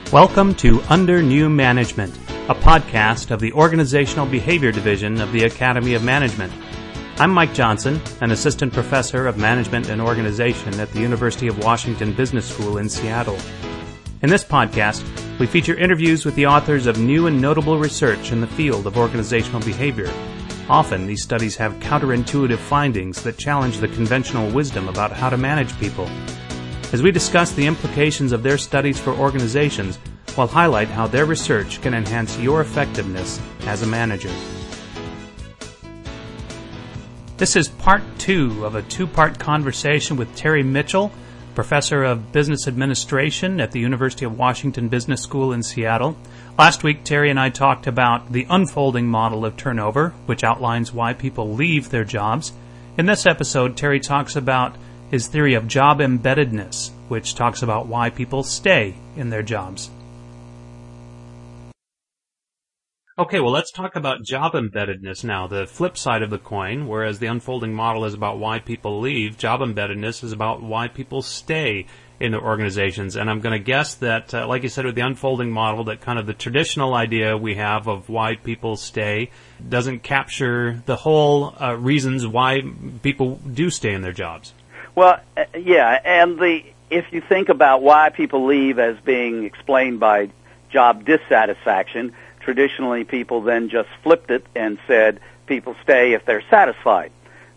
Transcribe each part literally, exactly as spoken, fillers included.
Welcome to Under New Management, a podcast of the Organizational Behavior Division of the Academy of Management. I'm Mike Johnson, an assistant professor of management and organization at the University of Washington Business School in Seattle. In this podcast, we feature interviews with the authors of new and notable research in the field of organizational behavior. Often, these studies have counterintuitive findings that challenge the conventional wisdom about how to manage people. As we discuss the implications of their studies for organizations, we'll highlight how their research can enhance your effectiveness as a manager. This is part two of a two-part conversation with Terry Mitchell, professor of business administration at the University of Washington Business School in Seattle. Last week, Terry and I talked about the unfolding model of turnover, which outlines why people leave their jobs. In this episode, Terry talks about his theory of job embeddedness, which talks about why people stay in their jobs. Okay, well, let's talk about job embeddedness now, the flip side of the coin. Whereas the unfolding model is about why people leave, job embeddedness is about why people stay in their organizations. And I'm going to guess that, uh, like you said, with the unfolding model, that kind of the traditional idea we have of why people stay doesn't capture the whole uh, reasons why people do stay in their jobs. Well, uh, yeah, and the if you think about why people leave as being explained by job dissatisfaction, traditionally people then just flipped it and said people stay if they're satisfied.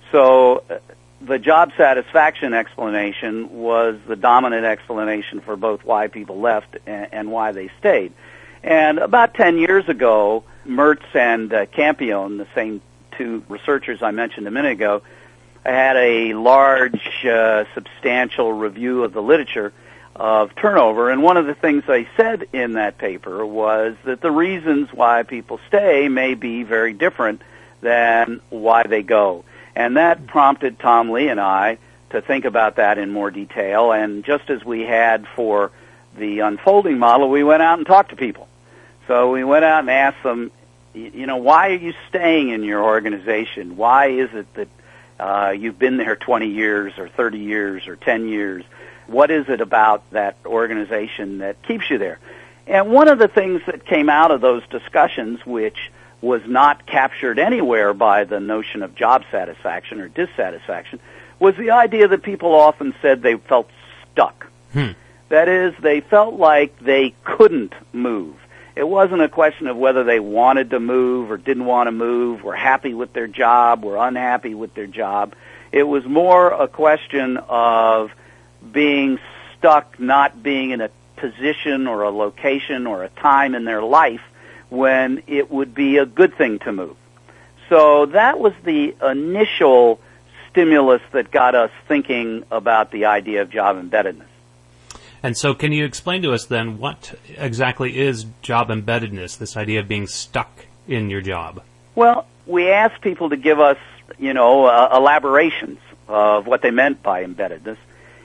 So uh, the job satisfaction explanation was the dominant explanation for both why people left and, and why they stayed. And about ten years ago, Mertz and uh, Campione, the same two researchers I mentioned a minute ago, had a large, uh, substantial review of the literature of turnover, and one of the things they said in that paper was that the reasons why people stay may be very different than why they go. And that prompted Tom Lee and I to think about that in more detail, and just as we had for the unfolding model, we went out and talked to people. So we went out and asked them, you know, why are you staying in your organization? Why is it that Uh, you've been there twenty years or thirty years or ten years. What is it about that organization that keeps you there? And one of the things that came out of those discussions, which was not captured anywhere by the notion of job satisfaction or dissatisfaction, was the idea that people often said they felt stuck. Hmm. That is, they felt like they couldn't move. It wasn't a question of whether they wanted to move or didn't want to move, were happy with their job, were unhappy with their job. It was more a question of being stuck, not being in a position or a location or a time in their life when it would be a good thing to move. So that was the initial stimulus that got us thinking about the idea of job embeddedness. And so can you explain to us then what exactly is job embeddedness, this idea of being stuck in your job? Well, we asked people to give us, you know, uh, elaborations of what they meant by embeddedness,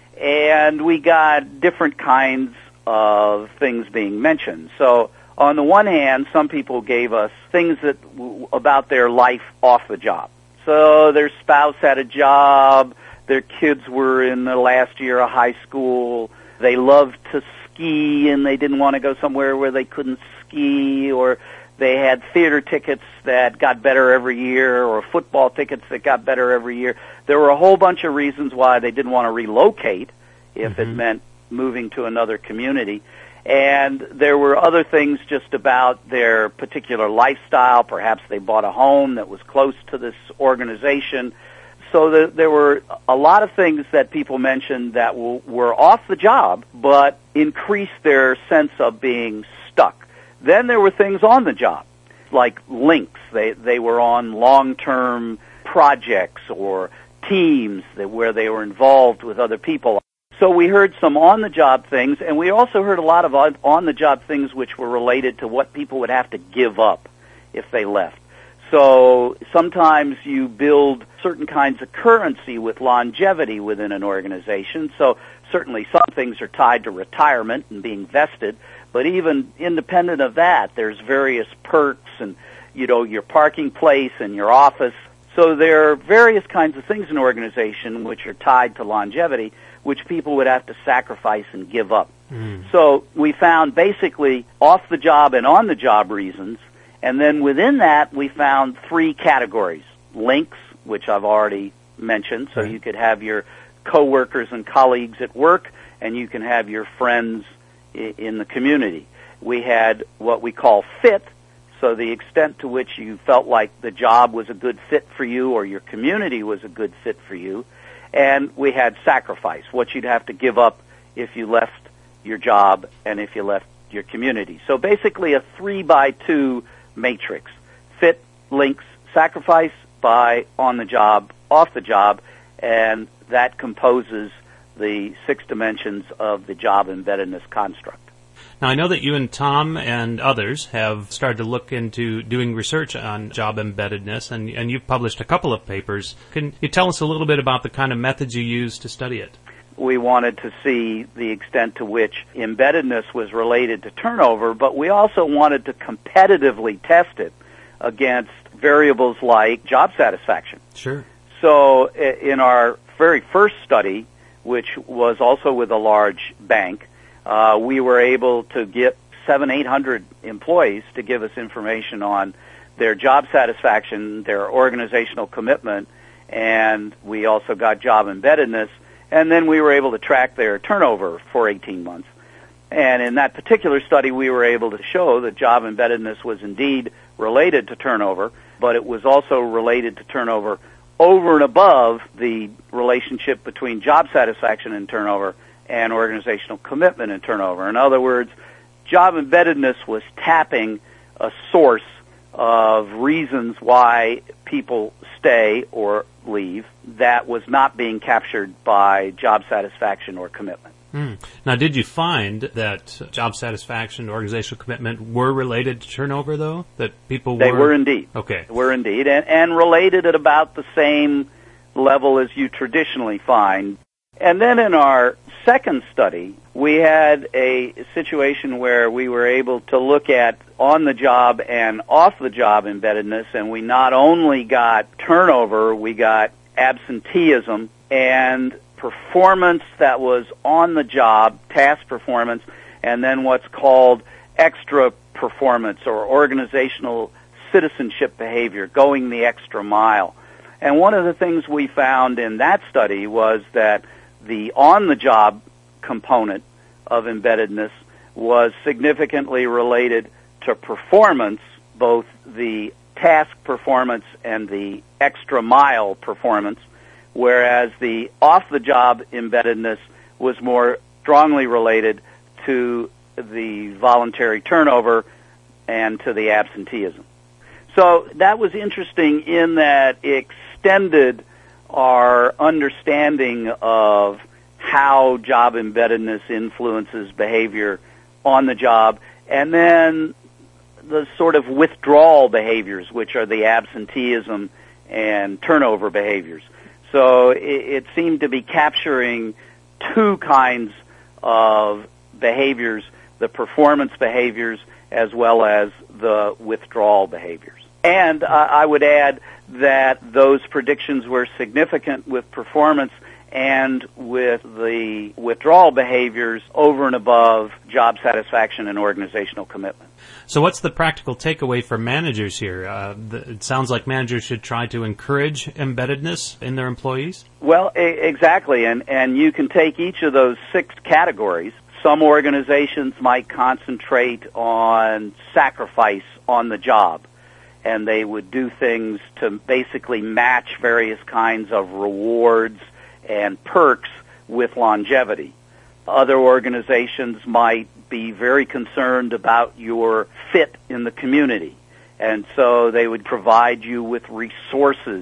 and we got different kinds of things being mentioned. So on the one hand, some people gave us things that w- about their life off the job. So their spouse had a job, their kids were in the last year of high school, they loved to ski and they didn't want to go somewhere where they couldn't ski, or they had theater tickets that got better every year, or football tickets that got better every year. There were a whole bunch of reasons why they didn't want to relocate if mm-hmm. it meant moving to another community. And there were other things just about their particular lifestyle. Perhaps they bought a home that was close to this organization. So the, there were a lot of things that people mentioned that w- were off the job, but increased their sense of being stuck. Then there were things on the job, like links. They they were on long-term projects or teams that where they were involved with other people. So we heard some on-the-job things, and we also heard a lot of on-the-job things which were related to what people would have to give up if they left. So sometimes you build certain kinds of currency with longevity within an organization. So certainly some things are tied to retirement and being vested, but even independent of that, there's various perks and, you know, your parking place and your office. So there are various kinds of things in an organization which are tied to longevity, which people would have to sacrifice and give up. Mm. So we found basically off-the-job and on-the-job reasons, and then within that we found three categories. Links, which I've already mentioned, so right. you could have your coworkers and colleagues at work, and you can have your friends I- in the community. We had what we call fit, so the extent to which you felt like the job was a good fit for you or your community was a good fit for you. And we had sacrifice, what you'd have to give up if you left your job and if you left your community. So basically a three by two matrix. Fit, links, sacrifice, by, on the job, off the job, and that composes the six dimensions of the job embeddedness construct. Now, I know that you and Tom and others have started to look into doing research on job embeddedness, and, and you've published a couple of papers. Can you tell us a little bit about the kind of methods you use to study it? We wanted to see the extent to which embeddedness was related to turnover, but we also wanted to competitively test it against variables like job satisfaction. Sure. So in our very first study, which was also with a large bank, Uh, we were able to get seven, eight hundred employees to give us information on their job satisfaction, their organizational commitment, and we also got job embeddedness. And then we were able to track their turnover for eighteen months. And in that particular study, we were able to show that job embeddedness was indeed related to turnover, but it was also related to turnover over and above the relationship between job satisfaction and turnover and organizational commitment and turnover. In other words, job embeddedness was tapping a source of reasons why people stay or leave that was not being captured by job satisfaction or commitment. Mm. Now, did you find that job satisfaction, organizational commitment were related to turnover, though? That people were... They were indeed. Okay. They were indeed, and, and related at about the same level as you traditionally find. And then in our second study, we had a situation where we were able to look at on-the-job and off-the-job embeddedness, and we not only got turnover, we got absenteeism and performance that was on the job, task performance, and then what's called extra performance or organizational citizenship behavior, going the extra mile. And one of the things we found in that study was that the on-the-job component of embeddedness was significantly related to performance, both the task performance and the extra mile performance, whereas the off-the-job embeddedness was more strongly related to the voluntary turnover and to the absenteeism. So that was interesting in that it extended our understanding of how job embeddedness influences behavior on the job, and then the sort of withdrawal behaviors, which are the absenteeism and turnover behaviors. So it, it seemed to be capturing two kinds of behaviors, the performance behaviors as well as the withdrawal behaviors. And uh, I would add that those predictions were significant with performance and with the withdrawal behaviors over and above job satisfaction and organizational commitment. So what's the practical takeaway for managers here? Uh, the, it sounds like managers should try to encourage embeddedness in their employees? Well, e- exactly, and, and you can take each of those six categories. Some organizations might concentrate on sacrifice on the job, and they would do things to basically match various kinds of rewards and perks with longevity. Other organizations might be very concerned about your fit in the community, and so they would provide you with resources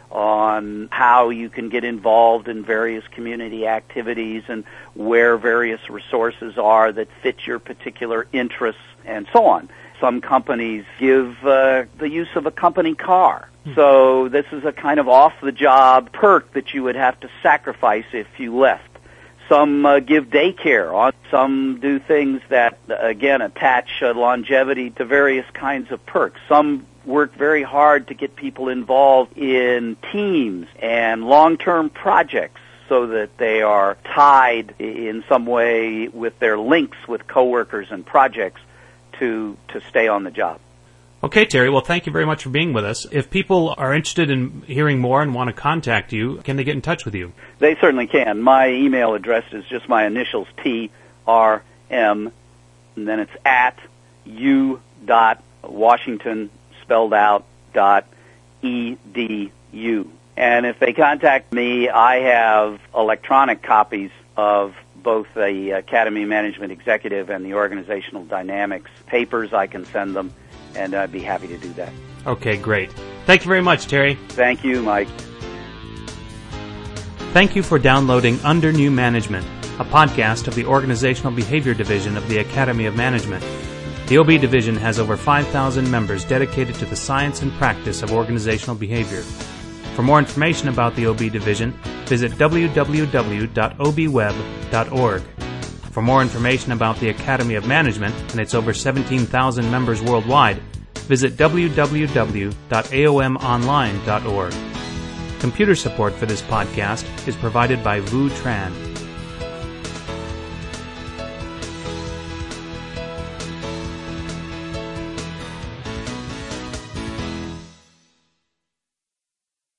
on how you can get involved in various community activities and where various resources are that fit your particular interests and so on. Some companies give uh, the use of a company car. So this is a kind of off-the-job perk that you would have to sacrifice if you left. Some uh, give daycare. Some do things that, again, attach uh, longevity to various kinds of perks. Some work very hard to get people involved in teams and long-term projects so that they are tied in some way with their links with coworkers and projects to to stay on the job. Okay, Terry. Well, thank you very much for being with us. If people are interested in hearing more and want to contact you, can they get in touch with you? They certainly can. My email address is just my initials, T R M, and then it's at u dot Washington, spelled out, dot E D U. And if they contact me, I have electronic copies of both the Academy Management Executive and the Organizational Dynamics papers. I can send them, and I'd be happy to do that. Okay, great. Thank you very much, Terry. Thank you, Mike. Thank you for downloading Under New Management, a podcast of the Organizational Behavior Division of the Academy of Management. The O B Division has over five thousand members dedicated to the science and practice of organizational behavior. For more information about the O B Division, visit w w w dot o b web dot org. For more information about the Academy of Management and its over seventeen thousand members worldwide, visit w w w dot a o m online dot org. Computer support for this podcast is provided by Vu Tran.